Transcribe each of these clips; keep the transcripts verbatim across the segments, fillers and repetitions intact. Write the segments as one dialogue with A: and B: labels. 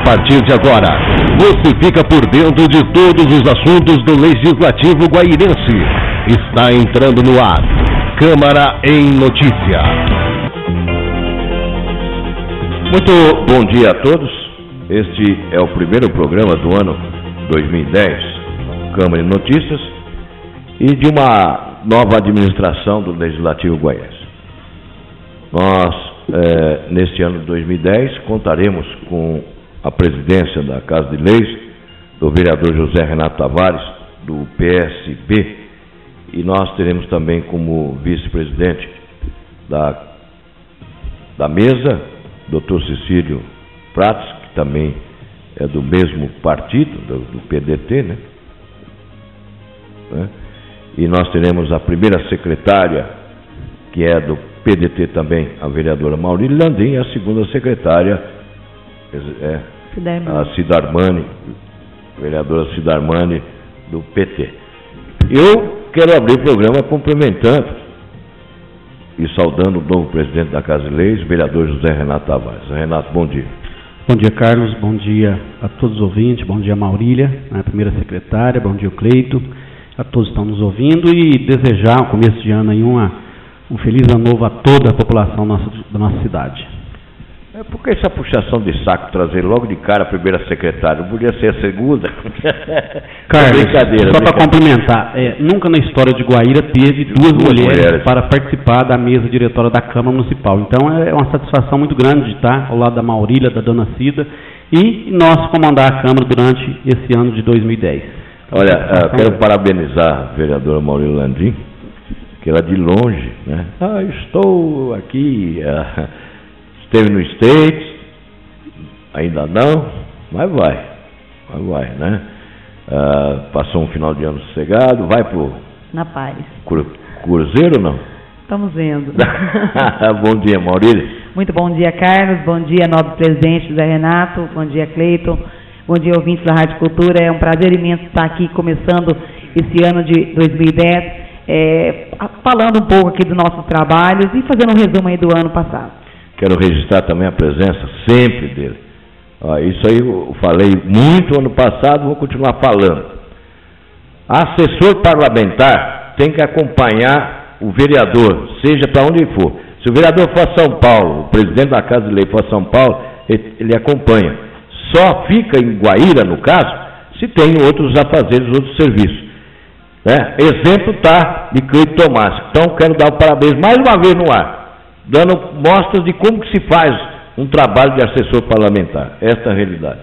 A: partir de agora, você fica por dentro de todos os assuntos do Legislativo Guairense. Está entrando no ar, Câmara em Notícia.
B: Muito bom dia a todos. Este é o primeiro programa do ano dois mil e dez, Câmara em Notícias, e de uma nova administração do Legislativo Guairense. Nós, é, neste ano de dois mil e dez, contaremos com a presidência da Casa de Leis, do vereador José Renato Tavares, do P S B, e nós teremos também como vice-presidente da, da mesa, doutor Cecílio Prats, que também é do mesmo partido, do, do P D T, né? né? E nós teremos a primeira secretária, que é do P D T também, a vereadora Maurília Landim, e a segunda secretária é a Cidarmani, vereadora Cidarmani, do P T. Eu quero abrir o programa cumprimentando e saudando o novo presidente da Casa de Leis, o vereador José Renato Tavares. Renato, bom dia.
C: Bom dia, Carlos. Bom dia a todos os ouvintes. Bom dia, Maurília, a primeira secretária. Bom dia, Cleito. A todos que estão nos ouvindo e desejar, no começo de ano, aí uma, um feliz ano novo a toda a população nossa, da nossa cidade.
B: É porque essa puxação de saco trazer logo de cara a primeira secretária, não podia ser a segunda?
C: Carlos, brincadeira, só para complementar, é, nunca na história de Guaíra teve duas, duas mulheres, mulheres para participar da mesa diretória da Câmara Municipal. Então é uma satisfação muito grande de estar ao lado da Maurília, da dona Cida, e nós comandar a Câmara durante esse ano de dois mil e dez.
B: Olha, uh, quero parabenizar a vereadora Maurília Landim, que ela de longe, né? Ah, estou aqui... Uh, Esteve no States, ainda não, mas vai, mas vai, né? Uh, passou um final de ano sossegado, vai pro...
D: Na paz.
B: Cru, cruzeiro ou não?
D: Estamos vendo.
B: Bom dia, Maurília.
D: Muito bom dia, Carlos, bom dia, nobre presidente José Renato, bom dia, Cleiton, bom dia, ouvintes da Rádio Cultura. É um prazer imenso estar aqui começando esse ano de dois mil e dez, é, falando um pouco aqui dos nossos trabalhos e fazendo um resumo aí do ano passado.
B: Quero registrar também a presença sempre dele. Ah, isso aí eu falei muito ano passado, vou continuar falando. Assessor parlamentar tem que acompanhar o vereador, seja para onde for. Se o vereador for a São Paulo, o presidente da Casa de Lei for a São Paulo, ele, ele acompanha. Só fica em Guaíra, no caso, se tem outros afazeres, outros serviços. Né? Exemplo está de Cleito Tomás. Então, quero dar o parabéns mais uma vez no ar, dando mostras de como que se faz um trabalho de assessor parlamentar. Esta é a realidade.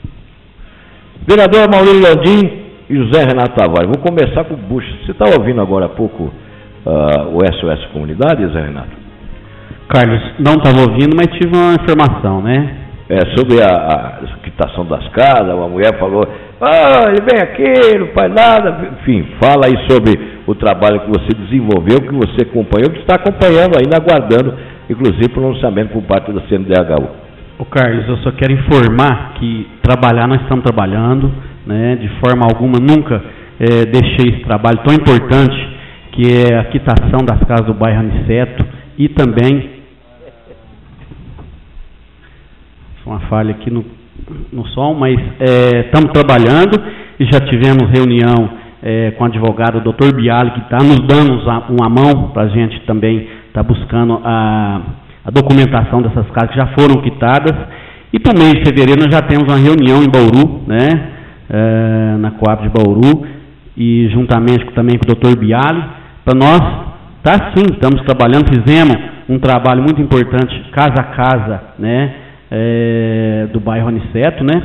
B: Vereador Maurília Landim e José Renato Tavares. Vou começar com o Buxa. Você está ouvindo agora há pouco uh, o S O S Comunidade, José Renato?
C: Carlos, não estava ouvindo, mas tive uma informação, né?
B: É, sobre a, a quitação das casas, uma mulher falou, ah, ele vem aqui, não faz nada, enfim, fala aí sobre o trabalho que você desenvolveu, que você acompanhou, que está acompanhando ainda, aguardando, inclusive, pronunciamento por parte da C N D H U.
C: Ô Carlos, eu só quero informar que trabalhar, nós estamos trabalhando, né, de forma alguma, nunca é, deixei esse trabalho tão importante, que é a quitação das casas do bairro Aniceto, e também... uma falha aqui no, no som, mas é, estamos trabalhando e já tivemos reunião é, com o advogado doutor Biali, que está nos dando uma mão para a gente também estar tá buscando a, a documentação dessas casas que já foram quitadas. E para o mês de fevereiro nós já temos uma reunião em Bauru, né, é, na Coab de Bauru, e juntamente também com o doutor Biali, para nós, tá sim, estamos trabalhando, fizemos um trabalho muito importante, casa a casa, né, É, do bairro Aniceto, né?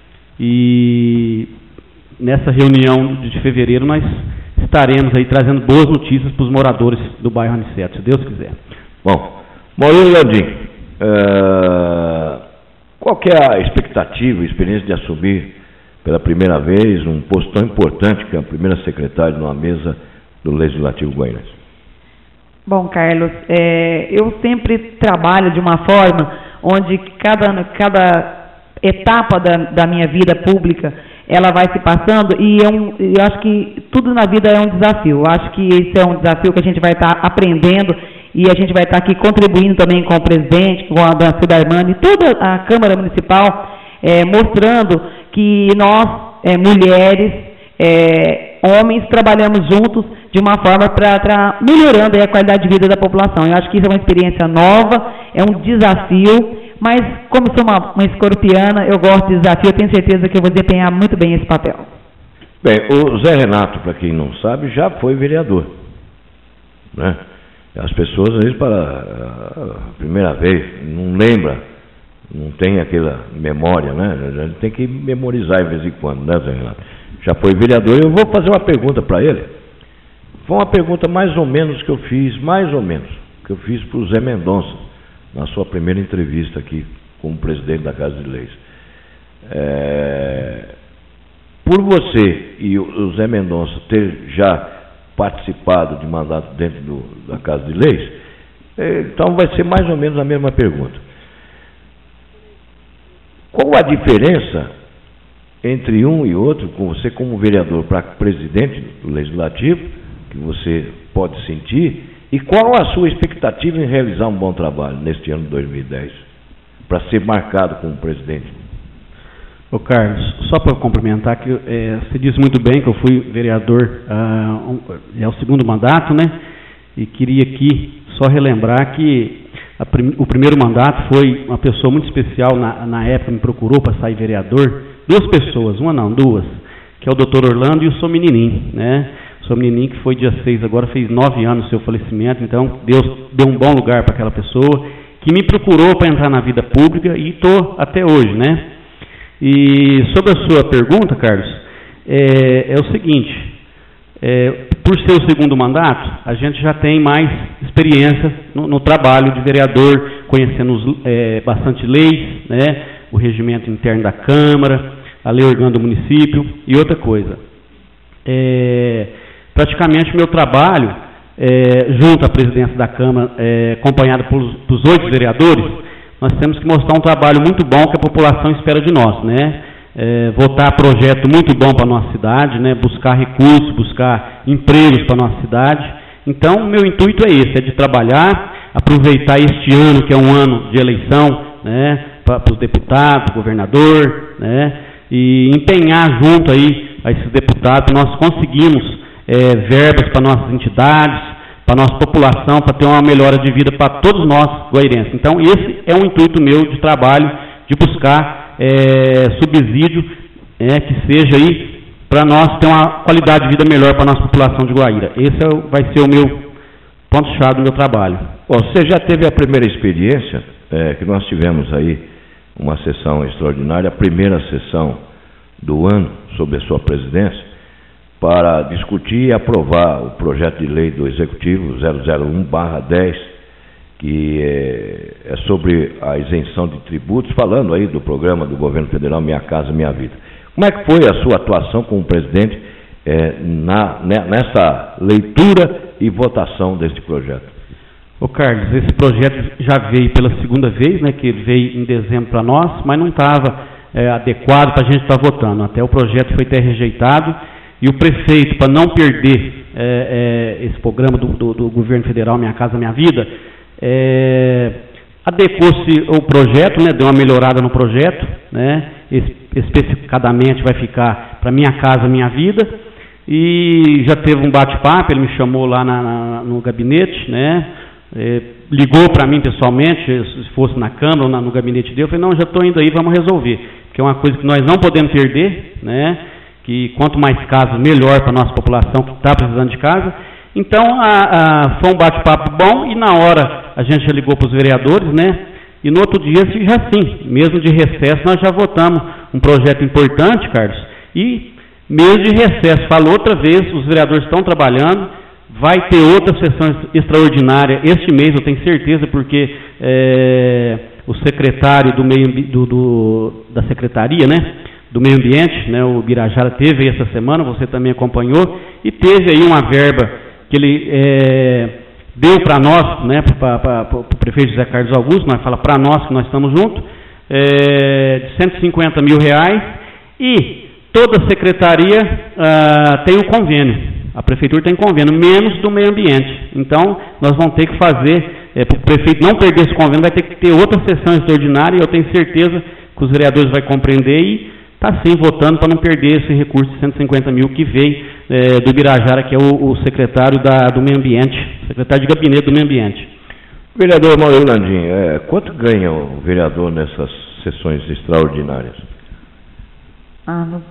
C: E nessa reunião de fevereiro nós estaremos aí trazendo boas notícias para os moradores do bairro Aniceto, se Deus quiser.
B: Bom, Maurília Landim, uh, qual que é a expectativa, a experiência de assumir pela primeira vez um posto tão importante que é a primeira secretária numa mesa do Legislativo Guairense?
D: Bom, Carlos, é, eu sempre trabalho de uma forma onde cada, cada etapa da, da minha vida pública, ela vai se passando, e é um, eu acho que tudo na vida é um desafio. Eu acho que esse é um desafio que a gente vai estar tá aprendendo, e a gente vai estar tá aqui contribuindo também com o presidente, com a dona Cidarmani, toda a Câmara Municipal, é, mostrando que nós, é, mulheres, é, homens, trabalhamos juntos de uma forma para estar melhorando aí a qualidade de vida da população. Eu acho que isso é uma experiência nova, é um desafio, mas como sou uma, uma escorpiana, eu gosto de desafio, eu tenho certeza que eu vou desempenhar muito bem esse papel.
B: Bem, o Zé Renato, para quem não sabe, já foi vereador, né? As pessoas, às vezes, para a primeira vez, não lembra, não tem aquela memória, né? A gente tem que memorizar de vez em quando, né, Zé Renato? Já foi vereador. Eu vou fazer uma pergunta para ele. Foi uma pergunta mais ou menos que eu fiz, mais ou menos, que eu fiz para o Zé Mendonça, na sua primeira entrevista aqui como presidente da Casa de Leis. É, por você e o Zé Mendonça ter já participado de mandato dentro do, da Casa de Leis, é, então vai ser mais ou menos a mesma pergunta. Qual a diferença entre um e outro, com você como vereador para presidente do Legislativo, que você pode sentir, e qual a sua expectativa em realizar um bom trabalho neste ano de dois mil e dez, para ser marcado como presidente?
C: Ô Carlos, só para complementar, que é, você disse muito bem que eu fui vereador, ah, um, é o segundo mandato, né? E queria aqui só relembrar que a prim, o primeiro mandato foi uma pessoa muito especial, na, na época me procurou para sair vereador, duas pessoas, uma não, duas, que é o doutor Orlando e o seu menininho, né? O seu menininho que foi dia seis, agora fez nove anos o seu falecimento, então Deus deu um bom lugar para aquela pessoa, que me procurou para entrar na vida pública e estou até hoje, né? E sobre a sua pergunta, Carlos, é, é o seguinte, é, por ser o segundo mandato, a gente já tem mais experiência no, no trabalho de vereador, conhecendo os, é, bastante leis, né, o regimento interno da Câmara, a lei orgânica do município e outra coisa. É, praticamente o meu trabalho, é, junto à presidência da Câmara, é, acompanhado pelos oito vereadores, nós temos que mostrar um trabalho muito bom que a população espera de nós, né? É, votar projeto muito bom para a nossa cidade, né? Buscar recursos, buscar empregos para a nossa cidade. Então, o meu intuito é esse, é de trabalhar, aproveitar este ano, que é um ano de eleição, né? Para os deputados, governador, né? E empenhar junto aí a esses deputados, nós conseguimos é, verbas para nossas entidades, para a nossa população, para ter uma melhora de vida para todos nós guairenses. Então, esse é um intuito meu de trabalho, de buscar é, subsídio é, que seja aí para nós ter uma qualidade de vida melhor para a nossa população de Guaíra. Esse é, vai ser o meu ponto-chave do meu trabalho.
B: Bom, você já teve a primeira experiência, é, que nós tivemos aí uma sessão extraordinária, a primeira sessão do ano sob a sua presidência, para discutir e aprovar o projeto de lei do Executivo zero zero um barra dez, que é, é sobre a isenção de tributos, falando aí do programa do governo federal Minha Casa Minha Vida. Como é que foi a sua atuação como presidente é, na, nessa leitura e votação deste projeto?
C: Ô Carlos, esse projeto já veio pela segunda vez, né, que ele veio em dezembro para nós, mas não estava é, adequado para a gente estar votando. Até o projeto foi até rejeitado. E o prefeito, para não perder é, é, esse programa do, do, do governo federal Minha Casa Minha Vida, é, adequou-se o projeto, né, deu uma melhorada no projeto, né, especificadamente vai ficar para Minha Casa Minha Vida, e já teve um bate-papo, ele me chamou lá na, na, no gabinete, né, é, ligou para mim pessoalmente, se fosse na Câmara ou na, no gabinete dele, eu falei, não, já estou indo aí, vamos resolver, porque é uma coisa que nós não podemos perder, né, que quanto mais casas, melhor para a nossa população que está precisando de casa. Então, a, a, foi um bate-papo bom, e na hora a gente já ligou para os vereadores, né? E no outro dia, já sim, mesmo de recesso, nós já votamos um projeto importante, Carlos, e mesmo de recesso, falo outra vez, os vereadores estão trabalhando, vai ter outra sessão extraordinária este mês, eu tenho certeza, porque é, o secretário do meio do, do, da secretaria, né? do meio ambiente, né, o Birajara teve aí essa semana, você também acompanhou, e teve aí uma verba que ele é, deu para nós, né, para o prefeito José Carlos Augusto, nós fala para nós que nós estamos juntos, é, de cento e cinquenta mil reais, e toda a secretaria ah, tem um convênio, a prefeitura tem convênio, menos do meio ambiente. Então, nós vamos ter que fazer, é, para o prefeito não perder esse convênio, vai ter que ter outra sessão extraordinária, e eu tenho certeza que os vereadores vão compreender e está sim votando para não perder esse recurso de cento e cinquenta mil que veio é, do Birajara, que é o, o secretário da, do Meio Ambiente, secretário de Gabinete do Meio Ambiente.
B: Vereador Maurílio Landim, é, quanto ganha o vereador nessas sessões extraordinárias?
D: Ah, não.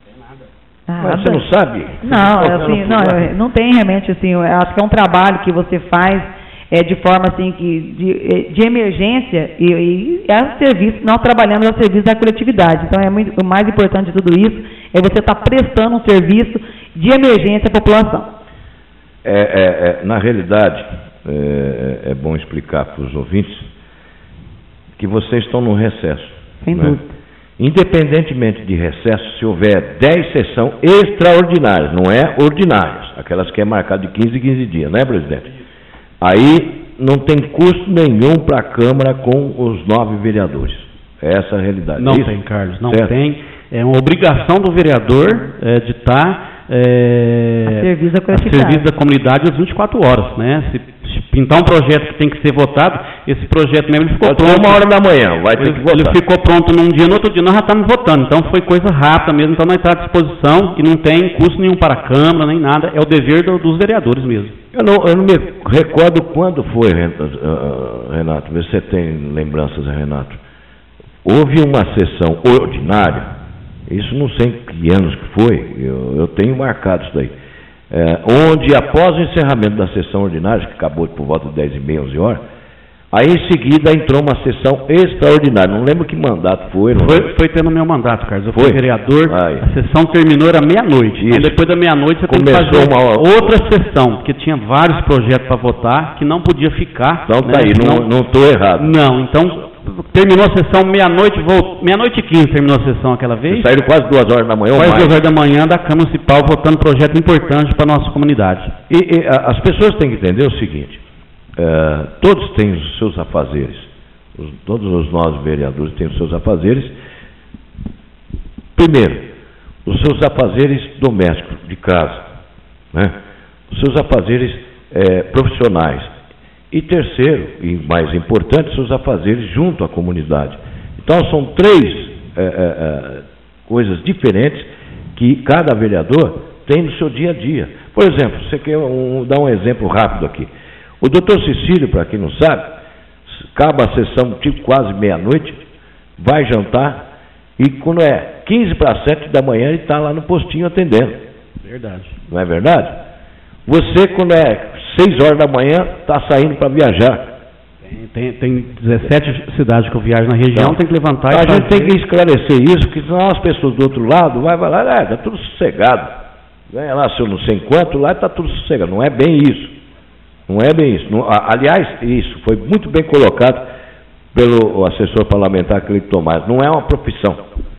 B: Mas você não sabe?
D: Não, assim, não, não tem realmente, assim, eu acho que é um trabalho que você faz é, de forma, assim, que, de, de emergência e, e é serviço, nós trabalhamos a serviço da coletividade, então é muito, o mais importante de tudo isso é você estar tá prestando um serviço de emergência à população.
B: É, é, é, na realidade, é, é bom explicar para os ouvintes que vocês estão no recesso.
D: Sem
B: né?
D: dúvida.
B: Independentemente de recesso, se houver dez sessões extraordinárias, não é ordinárias, aquelas que é marcado de quinze em quinze dias, né, presidente? Aí não tem custo nenhum para a Câmara com os nove vereadores. É essa a realidade.
C: Não
B: Isso?
C: tem, Carlos, não
B: certo?
C: tem. É uma obrigação do vereador é, de estar é,
D: a serviço da
C: a
D: coletividade.
C: serviço da comunidade às vinte e quatro horas, né? Se pintar um projeto que tem que ser votado, esse projeto mesmo ele ficou
B: Pode
C: pronto.
B: uma hora da manhã, vai ter
C: ele,
B: que votar.
C: Ele ficou pronto num dia, no outro dia nós já estamos votando. Então foi coisa rápida mesmo, então nós estamos à disposição e não tem custo nenhum para a Câmara, nem nada. É o dever do, dos vereadores mesmo.
B: Eu não, eu não me recordo quando foi, Renato, vê se você tem lembranças, Renato. Houve uma sessão ordinária, isso não sei que anos que foi, eu, eu tenho marcado isso daí, é, onde após o encerramento da sessão ordinária, que acabou por volta de dez e meia, onze horas, aí em seguida entrou uma sessão extraordinária, não lembro que mandato foi. Não
C: foi, foi tendo meu mandato, Carlos, eu fui
B: foi?
C: vereador,
B: Ai.
C: A sessão terminou, era meia-noite, então depois da meia-noite você
B: Começou
C: tem que fazer
B: uma...
C: outra sessão, porque tinha vários projetos para votar, que não podia ficar.
B: Então
C: né?
B: tá aí, não estou errado.
C: Não, então terminou a sessão meia-noite, meia-noite e quinze terminou a sessão aquela vez.
B: Vocês saíram quase duas horas da manhã ou
C: quase
B: mais.
C: duas horas da manhã da Câmara Municipal votando projeto importante para a nossa comunidade.
B: E, e a, as pessoas têm que entender o seguinte, uh, todos têm os seus afazeres, os, todos os nós vereadores têm os seus afazeres. Primeiro, os seus afazeres domésticos, de casa, né? Os seus afazeres eh, profissionais. E terceiro, e mais importante, seus afazeres junto à comunidade. Então, são três é, é, coisas diferentes que cada vereador tem no seu dia a dia. Por exemplo, você quer um, dar um exemplo rápido aqui. O doutor Cecílio, para quem não sabe, acaba a sessão tipo quase meia-noite, vai jantar, e quando é quinze para sete da manhã, ele está lá no postinho atendendo.
C: Verdade.
B: Não é verdade? Você, quando é seis horas da manhã, está saindo para viajar.
C: Tem, tem, tem dezessete cidades que eu viajo na região, então, tem que levantar
B: a
C: e
B: gente
C: fazer.
B: tem que esclarecer isso, porque senão as pessoas do outro lado vai, vai lá, é, está tudo sossegado. Ganha lá seu não sei quanto, lá está tudo sossegado. Não é bem isso. Não é bem isso. Não, aliás, isso foi muito bem colocado pelo assessor parlamentar Cleito Tomás. Não é uma profissão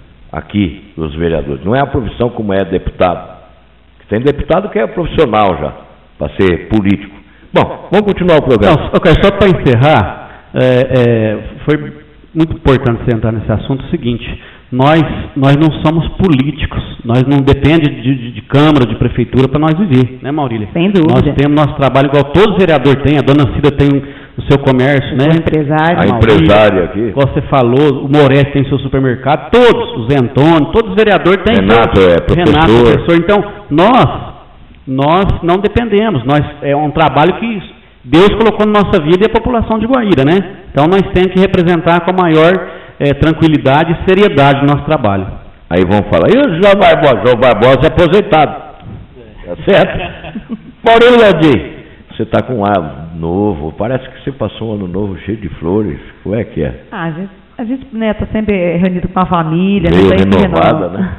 B: aqui dos vereadores. Não é uma profissão como é deputado. Tem deputado que é profissional já, para ser político. Bom, vamos continuar o programa.
C: Não, okay, só para encerrar, é, é, foi muito importante você entrar nesse assunto. O seguinte, nós, nós não somos políticos, nós não depende de, de, de Câmara, de Prefeitura para nós viver, né, Maurília?
D: Sem dúvida.
C: Nós temos nosso trabalho igual todo vereador tem, a dona Cida tem o seu comércio, né?
D: O empresário.
B: A empresária aqui.
C: Igual você falou, o Moretti tem seu supermercado, todos, o Zé Antônio, todos os vereadores têm.
B: Renato
C: seu,
B: é professor.
C: Renato é professor. Então, nós, nós não dependemos, nós, é um trabalho que Deus colocou na nossa vida e a população de Guaíra, né? Então, nós temos que representar com a maior é, tranquilidade e seriedade o nosso trabalho.
B: Aí vão falar, e o João Barbosa? João Barbosa é aposentado. Tá certo? Maurílio Landim, você está com um ar novo, parece que você passou um ano novo cheio de flores. Como é que é?
D: Ah, a gente, a gente né, tá sempre reunido com a família.
B: Meio
D: né,
B: renovada, né?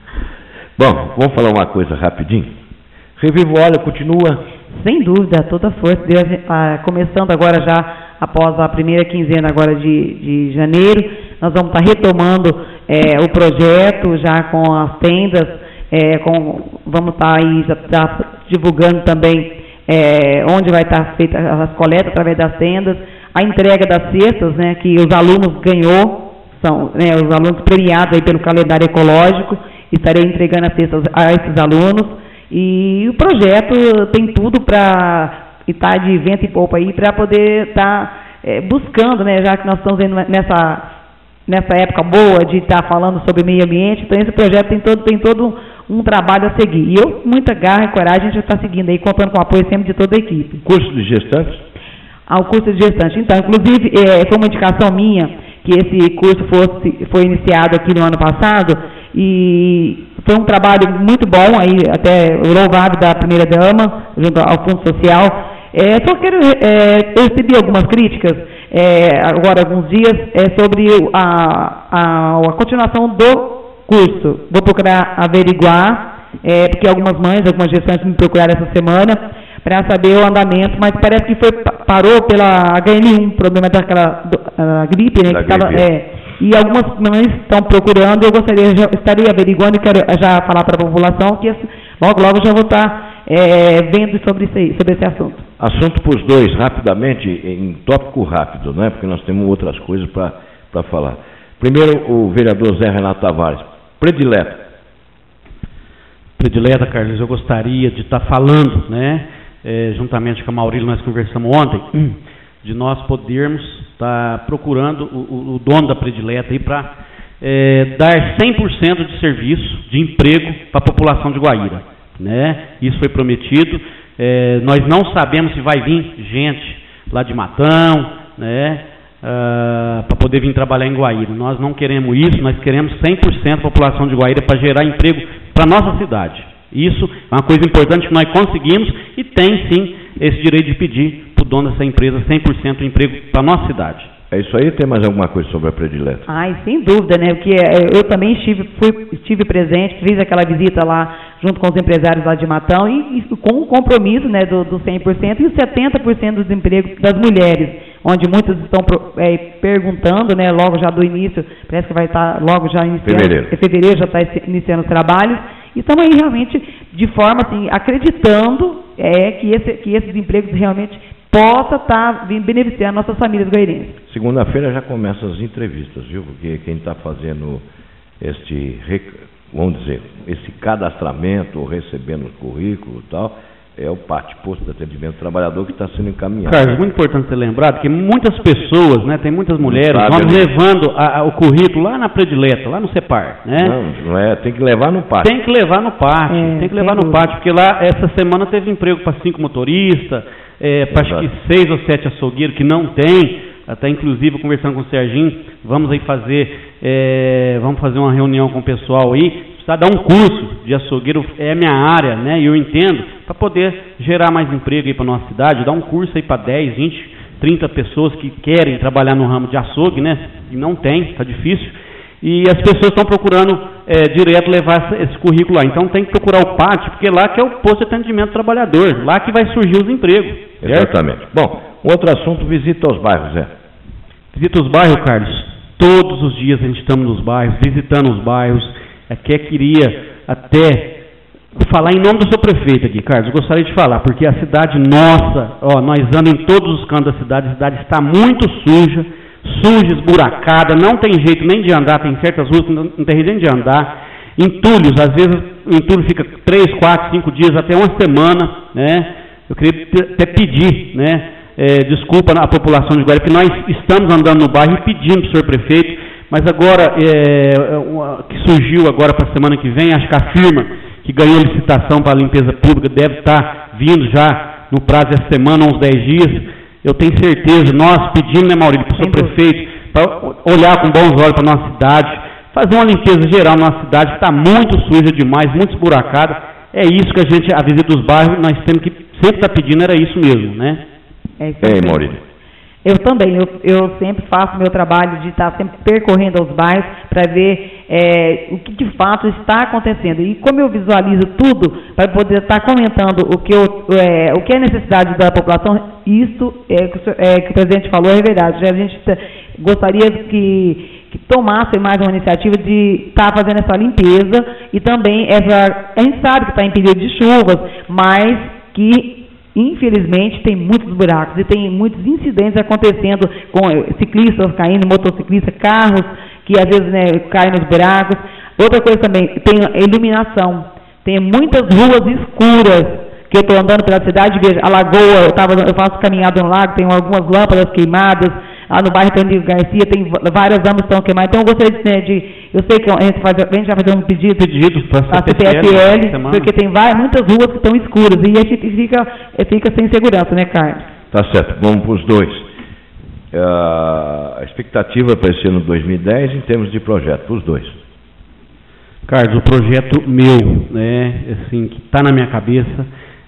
B: Bom, vamos falar uma coisa rapidinho. Revivo Olha continua?
D: Sem dúvida, toda força. Deus, ah, começando agora já, após a primeira quinzena agora de, de janeiro, nós vamos estar retomando é, o projeto já com as tendas, é, com, vamos estar aí já, já divulgando também é, onde vai estar feita as coletas através das tendas, a entrega das cestas, né, que os alunos ganhou, são né, os alunos premiados aí pelo calendário ecológico, estarei entregando as cestas a esses alunos. E o projeto tem tudo para estar de vento e poupa aí, para poder estar é, buscando, né, já que nós estamos nessa, nessa época boa de estar falando sobre meio ambiente, então esse projeto tem todo, tem todo um, um trabalho a seguir. E eu, muita garra e coragem, a gente já está seguindo aí, contando com o apoio sempre de toda a equipe.
B: Curso de gestantes?
D: Ah, o curso de gestante. Então, inclusive, é, foi uma indicação minha que esse curso fosse, foi iniciado aqui no ano passado, e foi um trabalho muito bom, aí até louvado da primeira-dama, junto ao Fundo Social. É, só quero, é, eu recebi algumas críticas, é, agora alguns dias, é, sobre a, a, a continuação do curso. Vou procurar averiguar, é, porque algumas mães, algumas gestantes me procuraram essa semana para saber o andamento, mas parece que foi, parou pela H N um, problema daquela do, a gripe, né?
B: Da
D: que tava,
B: gripe.
D: É, e algumas mães estão procurando, eu gostaria, já estarei averiguando e quero já falar para a população que esse, logo, logo já vou estar é, vendo sobre, isso aí, sobre esse assunto.
B: Assunto para os dois, rapidamente, em tópico rápido, né? Porque nós temos outras coisas para falar. Primeiro, o vereador Zé Renato Tavares, predileta.
C: Predileta, Carlos, eu gostaria de estar falando, né, é, juntamente com a Maurílio, nós conversamos ontem, de nós podermos estar procurando o, o, o dono da predileta aí para é, dar cem por cento de serviço, de emprego para a população de Guaíra, né? Isso foi prometido. É, nós não sabemos se vai vir gente lá de Matão, né, uh, para poder vir trabalhar em Guaíra. Nós não queremos isso, nós queremos cem por cento da população de Guaíra para gerar emprego para a nossa cidade. Isso é uma coisa importante que nós conseguimos e tem sim esse direito de pedir para o dono dessa empresa cem por cento de emprego para a nossa cidade.
B: É isso aí, tem mais alguma coisa sobre a predileta?
D: Ai, sem dúvida, né? Porque eu também estive, fui, estive presente, fiz aquela visita lá junto com os empresários lá de Matão e, e com o compromisso, né, do, do cem por cento e os setenta por cento dos empregos das mulheres, onde muitos estão é, perguntando, né, logo já do início, parece que vai estar logo já iniciando,
B: fevereiro,
D: em fevereiro já está iniciando os trabalhos, e estamos aí realmente de forma assim, acreditando é, que, esse, que esses empregos realmente possa estar beneficiando nossas famílias goirenses.
B: Segunda-feira já começam as entrevistas, viu? Porque quem está fazendo este, vamos dizer, esse cadastramento, recebendo o currículo e tal, é o P A T, Posto de Atendimento ao Trabalhador, que está sendo encaminhado.
C: Carlos, muito importante ser lembrado que muitas pessoas, né, tem muitas mulheres,
B: sabe,
C: vão
B: né?
C: levando a, a, o currículo lá na predileta, lá no CEPAR, né?
B: Não, não é, tem que levar no P A T.
C: Tem que levar no P A T,
D: É,
C: tem que levar
D: sem
C: no P A T, porque lá, essa semana teve emprego para cinco motoristas, é, para acho que seis ou sete açougueiros que não tem, até inclusive conversando com o Serginho, vamos aí fazer, é, vamos fazer uma reunião com o pessoal aí, precisa dar um curso de açougueiro, é a minha área, né, e eu entendo, para poder gerar mais emprego aí para nossa cidade, dar um curso aí para dez, vinte, trinta pessoas que querem trabalhar no ramo de açougue, né, e não tem, está difícil, e as pessoas estão procurando é, direto levar esse currículo lá, então tem que procurar o P A T, porque lá que é o posto de atendimento ao trabalhador, lá que vai surgir os empregos. Certo?
B: Exatamente. Bom, outro assunto, visita aos bairros, Zé.
C: Visita os bairros, Carlos, todos os dias a gente estamos nos bairros, visitando os bairros, até queria até falar em nome do seu prefeito aqui, Carlos, eu gostaria de falar, porque a cidade nossa, ó, nós andamos em todos os cantos da cidade, a cidade está muito suja, suja, esburacada, não tem jeito nem de andar, tem certas ruas que não, não tem jeito nem de andar, entulhos, às vezes o entulho fica três, quatro, cinco dias, até uma semana, né, eu queria até pedir, né, é, desculpa à população de Guaíra, porque nós estamos andando no bairro e pedindo para o senhor prefeito, mas agora, é, uma, que surgiu agora para a semana que vem, acho que a firma que ganhou licitação para a limpeza pública deve estar vindo já no prazo dessa semana, uns dez dias. Eu tenho certeza, nós pedimos, né, Maurílio, para o seu prefeito, para olhar com bons olhos para a nossa cidade, fazer uma limpeza geral na nossa cidade, que está muito suja demais, muito esburacada. É isso que a gente, a visita dos bairros, nós temos que sempre estar pedindo, era isso mesmo, né?
D: É isso
B: Ei, Maurílio.
D: Eu também, eu, eu sempre faço meu trabalho de estar sempre percorrendo os bairros para ver é, o que de fato está acontecendo. E como eu visualizo tudo, para poder estar comentando o que, eu, é, o que é necessidade da população, isso é, é, que o presidente falou é verdade. A gente tá, gostaria que, que tomasse mais uma iniciativa de estar fazendo essa limpeza e também, essa, a gente sabe que está em período de chuvas, mas que infelizmente tem muitos buracos e tem muitos incidentes acontecendo com ciclistas caindo, motociclistas, carros que às vezes, né, caem nos buracos. Outra coisa também, tem iluminação. Tem muitas ruas escuras que eu estou andando pela cidade, vejo a lagoa, eu, tava, eu faço caminhada no lago, tem algumas lâmpadas queimadas, lá no bairro Antônio Garcia, tem várias amas que estão queimadas. Então, eu gostaria de, né, de eu sei que a gente, faz, a gente vai fazer um pedido,
C: pedido para
D: a C P F L, porque tem várias, muitas ruas que estão escuras, e a gente fica, fica sem segurança, né, Carlos?
B: Tá certo, vamos para os dois. Uh, a expectativa para esse ano dois mil e dez em termos de projeto, para os dois.
C: Carlos, o projeto meu, né, assim, que está na minha cabeça,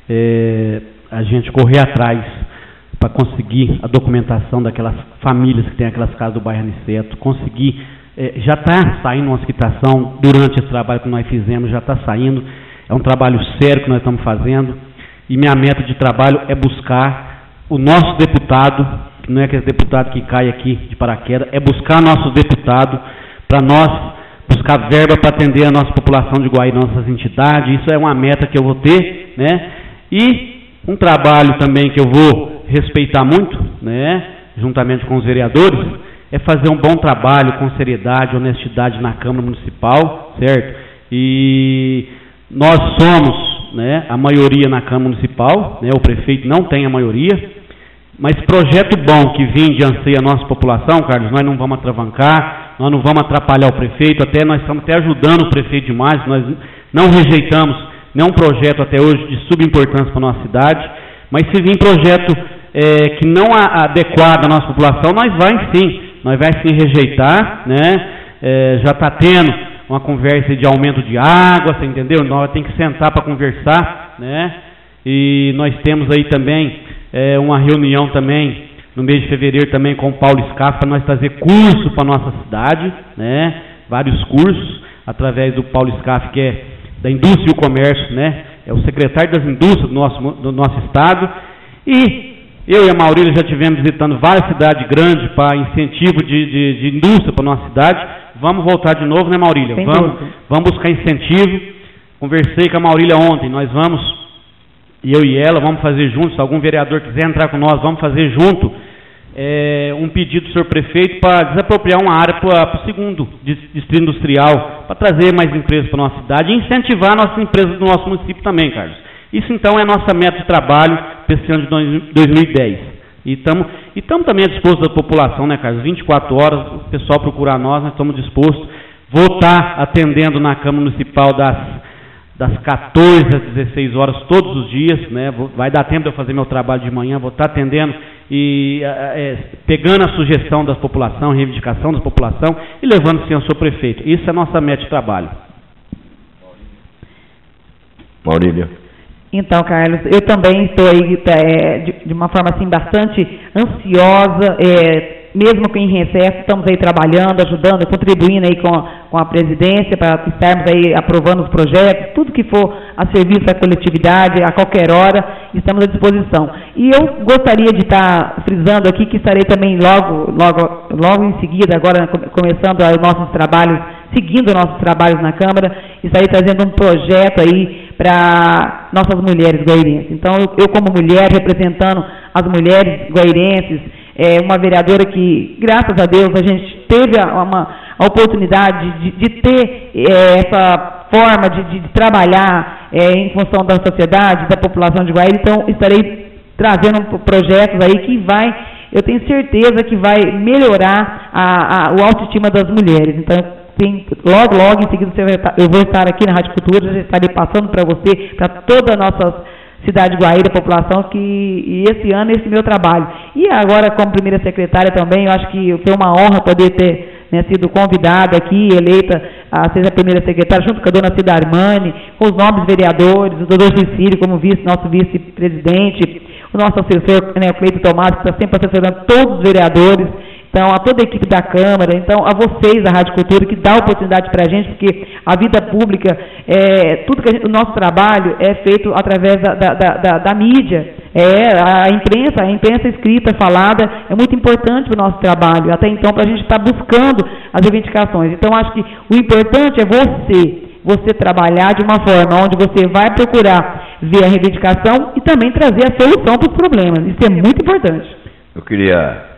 C: é a gente correr atrás para conseguir a documentação daquelas famílias que têm aquelas casas do bairro Aniceto, conseguir, é, já está saindo uma citação durante esse trabalho que nós fizemos, já está saindo, é um trabalho sério que nós estamos fazendo, e minha meta de trabalho é buscar o nosso deputado, que não é aquele deputado que cai aqui de paraquedas, é buscar nosso deputado para nós buscar verba para atender a nossa população de Guaíra, nossas entidades. Isso é uma meta que eu vou ter, né? E um trabalho também que eu vou respeitar muito, né, juntamente com os vereadores, é fazer um bom trabalho com seriedade, honestidade na Câmara Municipal, certo? E nós somos, né, a maioria na Câmara Municipal, né, o prefeito não tem a maioria, mas projeto bom que vem de anseia a nossa população, Carlos, nós não vamos atravancar, nós não vamos atrapalhar o prefeito, até nós estamos até ajudando o prefeito demais, nós não rejeitamos nenhum projeto até hoje de subimportância para a nossa cidade, mas se vir projeto é, que não é adequado à nossa população, nós vai sim, nós vai sim rejeitar, né? É, já está tendo uma conversa de aumento de água, você entendeu? Nós temos que sentar para conversar, né? E nós temos aí também é, uma reunião também no mês de fevereiro também com o Paulo Scaff para nós trazer curso para a nossa cidade, né? Vários cursos, através do Paulo Scaff, que é da Indústria e o Comércio, né? É o secretário das indústrias do nosso, do nosso estado. E eu e a Maurília já tivemos visitando várias cidades grandes para incentivo de, de, de indústria para a nossa cidade. Vamos voltar de novo, né, Maurília? Vamos, vamos buscar incentivo. Conversei com a Maurília ontem, nós vamos, eu e ela, vamos fazer juntos, se algum vereador quiser entrar com nós, vamos fazer junto é, um pedido do senhor prefeito para desapropriar uma área para o segundo distrito industrial, para trazer mais empresas para a nossa cidade e incentivar nossas empresas do nosso município também, Carlos. Isso, então, é a nossa meta de trabalho para esse ano de dois mil e dez. E estamos e também à disposição da população, né, Carlos? vinte e quatro horas, o pessoal procurar nós, nós estamos dispostos. Vou estar atendendo na Câmara Municipal das, das quatorze às dezesseis horas, todos os dias, né? Vou, vai dar tempo de eu fazer meu trabalho de manhã, vou estar atendendo e é, pegando a sugestão da população, reivindicação da população e levando sim ao seu prefeito. Isso é a nossa meta de trabalho.
B: Maurília.
D: Então, Carlos, eu também estou aí é, de, de uma forma assim bastante ansiosa, é, mesmo que em recesso, estamos aí trabalhando, ajudando, contribuindo aí com, com a presidência para estarmos aí aprovando os projetos, tudo que for a serviço da coletividade, a qualquer hora, estamos à disposição. E eu gostaria de estar frisando aqui que estarei também logo, logo, logo em seguida, agora começando os nossos trabalhos, seguindo nossos trabalhos na Câmara, estarei trazendo um projeto aí para nossas mulheres guairenses. Então, eu, eu como mulher, representando as mulheres guairenses, é, uma vereadora que, graças a Deus, a gente teve a, uma, a oportunidade de, de ter é, essa forma de, de trabalhar é, em função da sociedade, da população de Guaíra. Então, estarei trazendo projetos aí que vai, eu tenho certeza que vai melhorar a, a, o autoestima das mulheres. Então, sim, logo, logo, em seguida, você vai estar, eu vou estar aqui na Rádio Cultura, já estarei passando para você, para toda a nossa cidade de Guaíra, a população, que e esse ano, esse meu trabalho. E agora, como primeira secretária também, eu acho que foi uma honra poder ter, né, sido convidada aqui, eleita a ser a primeira secretária, junto com a dona Cida Armani, com os nobres vereadores, o doutor Cecílio como vice, nosso vice-presidente, o nosso assessor, né, o Cleito Tomás, que está sempre assessorando todos os vereadores. Então, a toda a equipe da Câmara, então, a vocês, a Rádio Cultura, que dá oportunidade para a gente, porque a vida pública, é, tudo que a gente, o nosso trabalho é feito através da, da, da, da mídia, é, a imprensa, a imprensa escrita, falada, é muito importante para o nosso trabalho, até então, para a gente estar buscando as reivindicações. Então, acho que o importante é você, você trabalhar de uma forma onde você vai procurar ver a reivindicação e também trazer a solução para os problemas. Isso é muito importante.
B: Eu queria,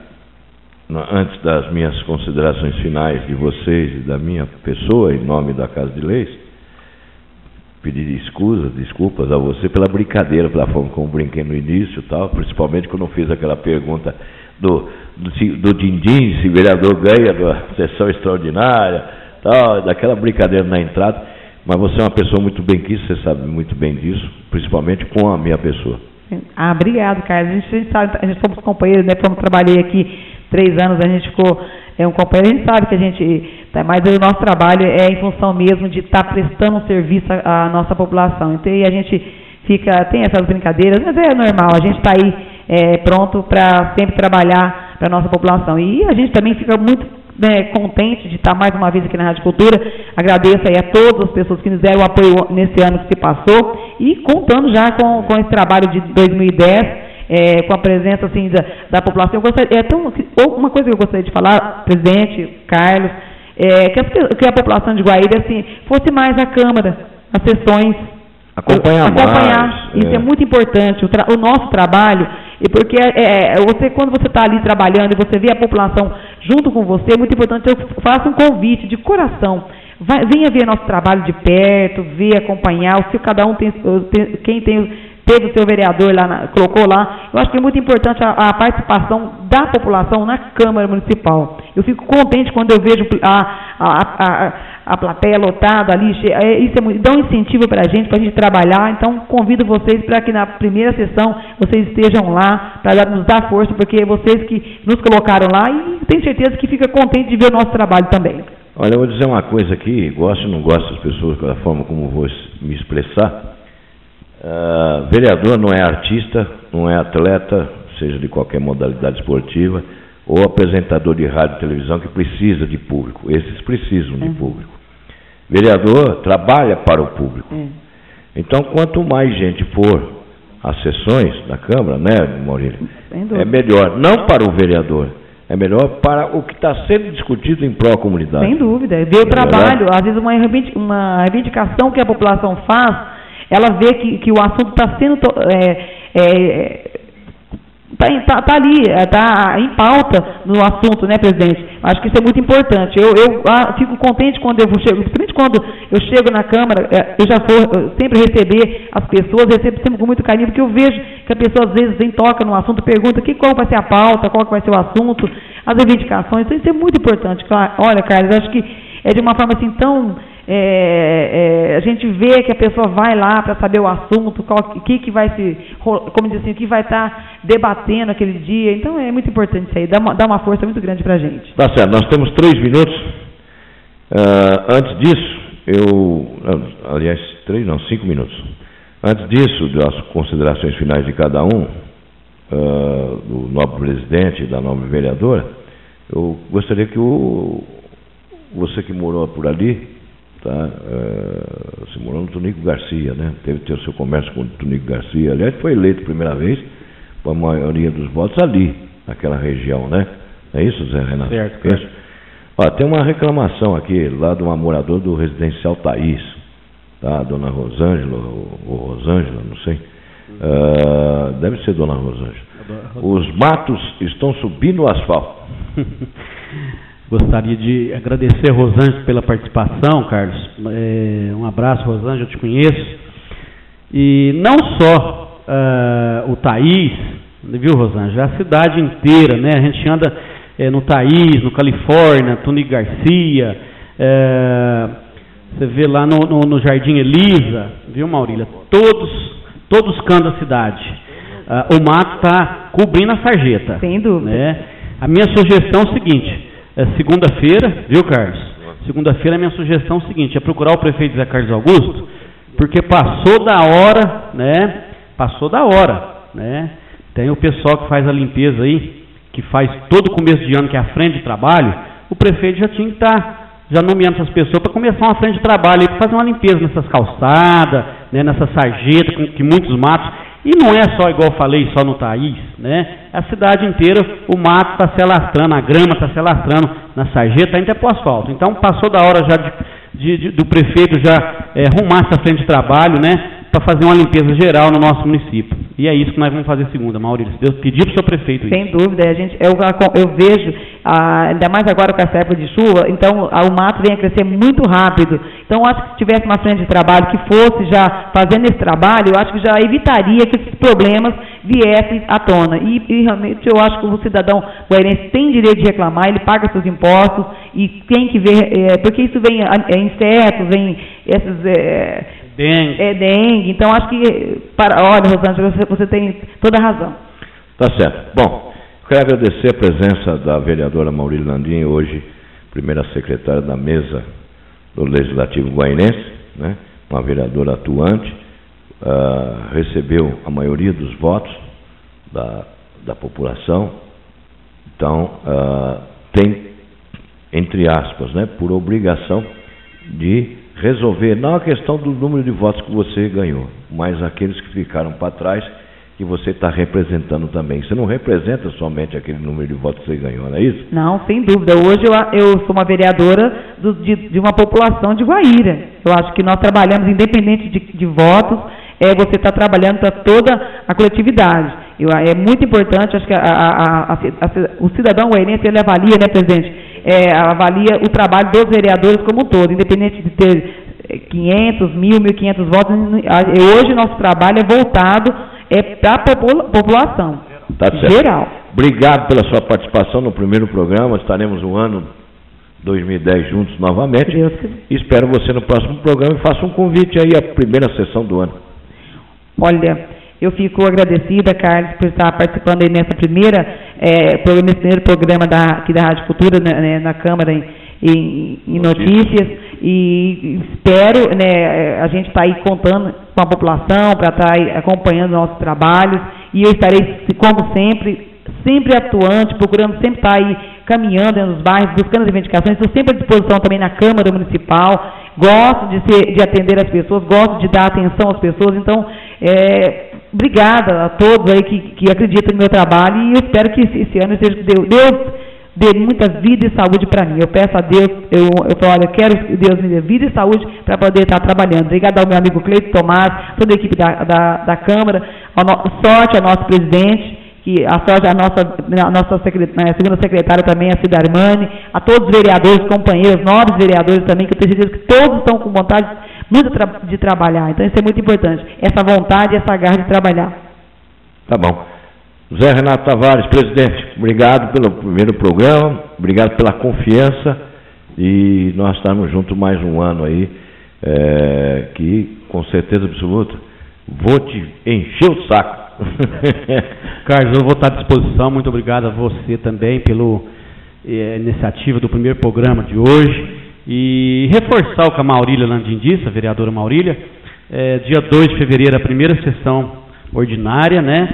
B: antes das minhas considerações finais de vocês e da minha pessoa, em nome da Casa de Leis, pedir escusas, desculpas a você pela brincadeira, pela forma como brinquei no início e tal, principalmente quando eu fiz aquela pergunta do, do, do din-din, se o vereador ganha da sessão extraordinária, tal, daquela brincadeira na entrada, mas você é uma pessoa muito bem quista, você sabe muito bem disso, principalmente com a minha pessoa.
D: Ah, obrigado, Carlos. A gente, a gente sabe, a gente somos companheiros, né? Como trabalhei aqui três anos, a gente ficou é, um companheiro, a gente sabe que a gente, tá, mas o nosso trabalho é em função mesmo de estar tá prestando um serviço à, à nossa população. Então, e a gente fica, tem essas brincadeiras, mas é normal, a gente está aí é, pronto para sempre trabalhar para a nossa população. E a gente também fica muito né, contente de estar mais uma vez aqui na Rádio Cultura. Agradeço aí a todas as pessoas que nos deram o apoio nesse ano que se passou e contando já com, com esse trabalho de dois mil e dez, é, com a presença assim, da, da população. Eu gostaria, é tão, uma coisa que eu gostaria de falar, presidente, Carlos, é, que, a, que a população de Guaíra assim, fosse mais à Câmara, as sessões.
B: Acompanhar,
D: acompanhar
B: mais,
D: isso é.
B: é
D: muito importante, o, tra o nosso trabalho, e porque é, você, quando você está ali trabalhando e você vê a população junto com você, é muito importante, eu faço um convite de coração, vai, venha ver nosso trabalho de perto, ver, acompanhar, se cada um tem, quem tem, teve o seu vereador lá, na, colocou lá, eu acho que é muito importante a, a participação da população na Câmara Municipal. Eu fico contente quando eu vejo a, a, a, a plateia lotada ali, isso é muito, dá um incentivo para a gente, para a gente trabalhar. Então, convido vocês para que na primeira sessão vocês estejam lá, para nos dar força, porque vocês que nos colocaram lá, e tenho certeza que fica contente de ver o nosso trabalho também.
B: Olha, eu vou dizer uma coisa aqui, gosto ou não gosto das pessoas, da forma como vou me expressar. Uh, vereador não é artista, não é atleta, seja de qualquer modalidade esportiva, ou apresentador de rádio e televisão que precisa de público. Esses precisam de público. Vereador trabalha para o público. Então, quanto mais gente for às sessões da Câmara, né, Maurílio, é melhor, não para o vereador, é melhor para o que está sendo discutido em pró da comunidade.
D: Sem dúvida. Ver o trabalho, às vezes uma reivindicação que a população faz, ela vê que, que o assunto está sendo é, é, Está tá, tá ali, está em pauta no assunto, né, presidente? Acho que isso é muito importante. Eu, eu ah, fico contente quando eu chego, principalmente quando eu chego na Câmara, eu já vou eu sempre receber as pessoas, recebo sempre com muito carinho, porque eu vejo que a pessoa às vezes vem, toca no assunto, pergunta que, qual vai ser a pauta, qual vai ser o assunto, as reivindicações. Então, isso é muito importante. Olha, Carlos, acho que é de uma forma assim tão... É, é, a gente vê que a pessoa vai lá para saber o assunto, o que, que vai se, como diz assim, o que vai estar tá debatendo aquele dia. Então é muito importante isso aí, dá uma, dá uma força muito grande para a gente.
B: Tá certo, nós temos três minutos. Uh, antes disso, eu, aliás, três não, cinco minutos. Antes disso, das considerações finais de cada um, uh, do nobre presidente e da nobre vereadora, eu gostaria que o, você que morou por ali, tá? Uh, você morou no Tunico Garcia, né? Teve ter o seu comércio com o Tunico Garcia. Aliás, foi eleito a primeira vez com a maioria dos votos ali, naquela região, né? É isso, Zé Renato?
C: Certo.
B: É isso? Ó, tem uma reclamação aqui, lá de uma moradora do residencial Thaís, tá? A dona Rosângela, ou, ou Rosângela, não sei. Uh, deve ser dona Rosângela. Os matos estão subindo o asfalto.
C: Gostaria de agradecer a Rosângela pela participação, Carlos. É, um abraço, Rosângela, eu te conheço. E não só uh, o Thaís, viu, Rosângela? A cidade inteira, né? A gente anda é, no Thaís, no Califórnia, Tunico Garcia, é, você vê lá no, no, no Jardim Elisa, viu, Maurília? Todos, todos os cantos da cidade. Uh, o mato está cobrindo a sarjeta.
D: Sem dúvida.
C: Né? A minha sugestão é o seguinte... É segunda-feira, viu, Carlos? Segunda-feira a minha sugestão é o seguinte, é procurar o prefeito Zé Carlos Augusto, porque passou da hora, né? Passou da hora, né? Tem o pessoal que faz a limpeza aí, que faz todo começo de ano, que é a frente de trabalho, o prefeito já tinha que estar já nomeando essas pessoas para começar uma frente de trabalho, para fazer uma limpeza nessas calçadas, né, nessa sarjeta, com que muitos matos. E não é só, igual eu falei, só no Thaís, né? A cidade inteira, o mato está se alastrando, a grama está se alastrando na sarjeta, ainda é para o asfalto. Então, passou da hora já de, de, de, do prefeito já é, arrumar essa frente de trabalho, né? para fazer uma limpeza geral no nosso município. E é isso que nós vamos fazer segunda, Maurílio. Se Deus pedir para o seu prefeito isso.
D: Sem dúvida, a gente, eu, eu vejo, ah, ainda mais agora com essa época de chuva, então ah, o mato vem a crescer muito rápido. Então, eu acho que se tivesse uma frente de trabalho que fosse já fazendo esse trabalho, eu acho que já evitaria que esses problemas viessem à tona. E, e realmente eu acho que o cidadão guairense tem direito de reclamar, ele paga seus impostos e tem que ver, é, porque isso vem é, insetos, vem esses... É,
C: dengue.
D: É dengue. Então, acho que... Para, olha, Rosângela, você, você tem toda a razão.
B: Tá certo. Bom, eu quero agradecer a presença da vereadora Maurília Landim, hoje primeira secretária da mesa do Legislativo Guairense, né? Uma vereadora atuante, uh, recebeu a maioria dos votos da, da população, então uh, tem, entre aspas, né, por obrigação de resolver, não a questão do número de votos que você ganhou, mas aqueles que ficaram para trás, que você está representando também. Você não representa somente aquele número de votos que você ganhou, não é isso?
D: Não, sem dúvida. Hoje eu, eu sou uma vereadora do, de, de uma população de Guaíra. Eu acho que nós trabalhamos, independente de, de votos, é, você está trabalhando para toda a coletividade. Eu, é muito importante, acho que a, a, a, a, o cidadão guairense, ele avalia, né, presidente? É, avalia o trabalho dos vereadores como um todo, independente de ter quinhentos, mil, mil e quinhentos votos. Hoje nosso trabalho é voltado é, para a popula população
B: tá
D: geral.
B: Obrigado pela sua participação no primeiro programa. Estaremos no ano dois mil e dez juntos novamente.
D: Deus.
B: Espero você no próximo programa e faça um convite aí à primeira sessão do ano.
D: Olha, eu fico agradecida, Carlos, por estar participando aí nessa primeira, é, nesse primeiro programa da, aqui da Rádio Cultura, né, na Câmara em, em, em notícias, e espero, né, a gente está aí contando com a população para estar aí acompanhando nossos trabalhos, e eu estarei, como sempre, sempre atuante, procurando sempre estar aí caminhando nos bairros, buscando as reivindicações. Estou sempre à disposição também na Câmara Municipal, gosto de, ser, de atender as pessoas, gosto de dar atenção às pessoas, então, é, obrigada a todos aí que, que acreditam no meu trabalho, e eu espero que esse, esse ano seja Deus, Deus dê muita vida e saúde para mim. Eu peço a Deus, eu, eu falo, olha, eu quero que Deus me dê vida e saúde para poder estar trabalhando. Obrigada ao meu amigo Cleito Tomás, toda a equipe da, da, da Câmara, ao no, sorte ao nosso presidente, que a sorte a nossa, a nossa secretária, a segunda secretária também, a Cida Armani, a todos os vereadores, companheiros, novos vereadores também, que eu tenho certeza que todos estão com vontade muito tra de trabalhar. Então isso é muito importante, essa vontade e essa garra de trabalhar.
B: Tá bom. Zé Renato Tavares, presidente, obrigado pelo primeiro programa, obrigado pela confiança, e nós estamos juntos mais um ano aí, é, que com certeza absoluta vou te encher o saco.
C: Carlos, eu vou estar à disposição. Muito obrigado a você também pela eh, iniciativa do primeiro programa de hoje, e reforçar o que a Maurília Landim disse, a vereadora Maurília, eh, dia dois de fevereiro, a primeira sessão ordinária, né?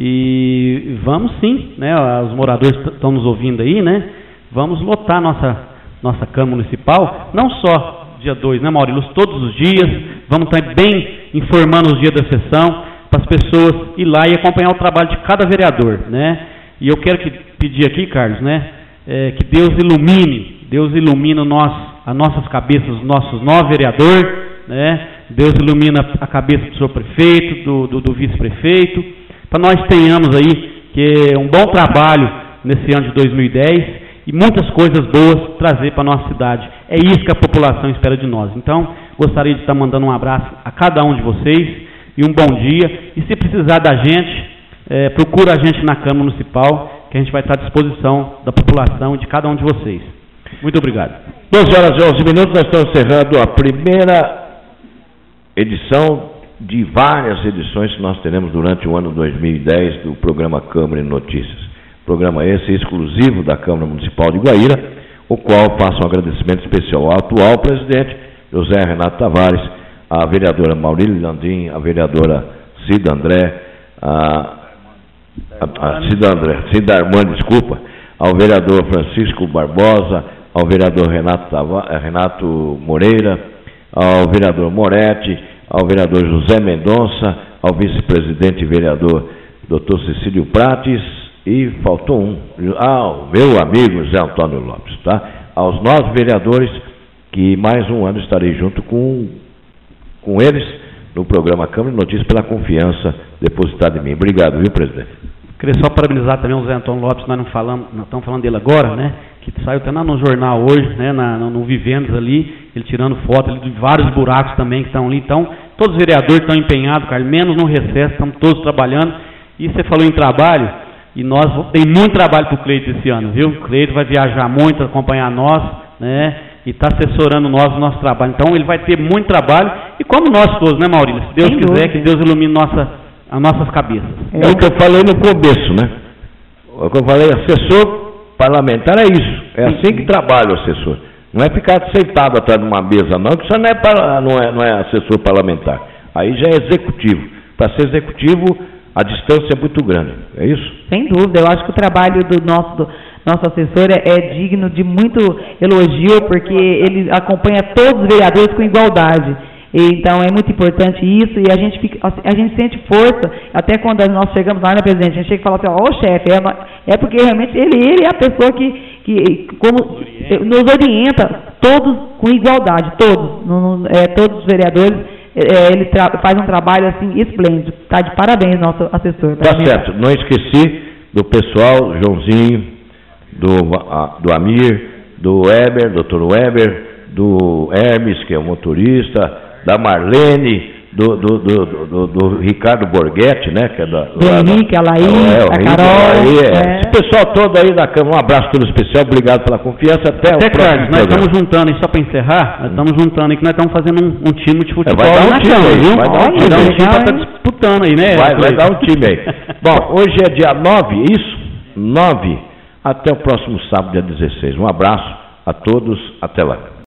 C: E vamos sim, né? Os moradores estão nos ouvindo aí, né? Vamos lotar nossa, nossa Câmara Municipal, não só dia dois, né, Maurílio? Todos os dias, vamos estar bem informando os dias da sessão, para as pessoas ir lá e acompanhar o trabalho de cada vereador, né? E eu quero que, pedir aqui, Carlos, né? É, que Deus ilumine, Deus ilumina nós, as nossas cabeças, os nossos nove vereadores, né? Deus ilumina a cabeça do senhor prefeito, do, do, do vice-prefeito, para nós tenhamos aí que um bom trabalho nesse ano de dois mil e dez e muitas coisas boas trazer para a nossa cidade. É isso que a população espera de nós. Então, gostaria de estar mandando um abraço a cada um de vocês e um bom dia. E se precisar da gente, é, procura a gente na Câmara Municipal, que a gente vai estar à disposição da população e de cada um de vocês. Muito obrigado.
B: doze horas e onze minutos, nós estamos encerrando a primeira edição de várias edições que nós teremos durante o ano dois mil e dez do programa Câmara e Notícias. Programa esse exclusivo da Câmara Municipal de Guaíra, o qual faço um agradecimento especial ao atual presidente, José Renato Tavares, a vereadora Maurília Landim, a vereadora Cida André, a, a, a Cida André, Cida Armani, desculpa, ao vereador Francisco Barbosa, ao vereador Renato, Tava, Renato Moreira, ao vereador Moretti, ao vereador José Mendonça, ao vice-presidente e vereador doutor Cecílio Prates, e faltou um, ao meu amigo Zé Antônio Lopes, tá? Aos nove vereadores, que mais um ano estarei junto com com eles, no programa Câmara de Notícias pela confiança depositada em mim. Obrigado, viu, presidente?
C: Queria só parabenizar também o Zé Antônio Lopes, nós não falamos, nós estamos falando dele agora, né? Que saiu até no jornal hoje, né? Na, no, no Vivendas ali, ele tirando foto ali de vários buracos também que estão ali. Então, todos os vereadores estão empenhados, Carlos, menos no recesso, estamos todos trabalhando. E você falou em trabalho, e nós tem muito trabalho para o Cleito esse ano, viu? O Cleito vai viajar muito, acompanhar nós, né? E está assessorando nós o nosso trabalho. Então, ele vai ter muito trabalho, e como nós todos, né, Maurílio? Se Deus
D: Sem
C: quiser,
D: dúvida.
C: que Deus ilumine nossa, as nossas cabeças.
B: É o que eu falei no começo, né? O que eu falei, assessor parlamentar é isso. É assim que trabalha o assessor. Não é ficar sentado atrás de uma mesa, não, que isso não é, para, não é, não é assessor parlamentar. Aí já é executivo. Para ser executivo, a distância é muito grande. É isso?
D: Sem dúvida. Eu acho que o trabalho do nosso, do nosso assessor é, é digno de muito elogio, porque ele acompanha todos os vereadores com igualdade. Então, é muito importante isso, e a gente, fica, a gente sente força, até quando nós chegamos lá, né, presidente, a gente chega e fala assim, ó, oh, chefe, é, é porque realmente ele, ele é a pessoa que, que como, nos orienta, todos com igualdade, todos, no, no, é, todos os vereadores, é, ele tra, faz um trabalho, assim, esplêndido. Está de parabéns, nosso assessor.
B: Tá certo, não esqueci do pessoal, Joãozinho, do, a, do Amir, do Weber, doutor Weber, do Hermes, que é o motorista, da Marlene, do, do, do, do, do Ricardo Borghetti, né? Que é da,
D: do Henrique, a Laís,
B: é,
D: a Carol.
B: Aí, é.
D: É.
B: Esse pessoal todo aí da Câmara, um abraço todo especial, obrigado pela confiança. Até,
C: Até
B: o próximo
C: Carlos, nós
B: programa.
C: estamos juntando, e só para encerrar, nós estamos juntando aí que nós estamos fazendo um, um time de futebol
B: vai dar um
C: na
B: time
C: Câmara,
B: aí,
C: viu?
B: vai dar um
C: Olha,
B: time
C: vai dar um
B: aí.
C: time para estar disputando aí, né?
B: Vai, vai dar um time aí. Bom, hoje é dia nove, isso? nove. Até o próximo sábado, dia dezesseis. Um abraço a todos, até lá.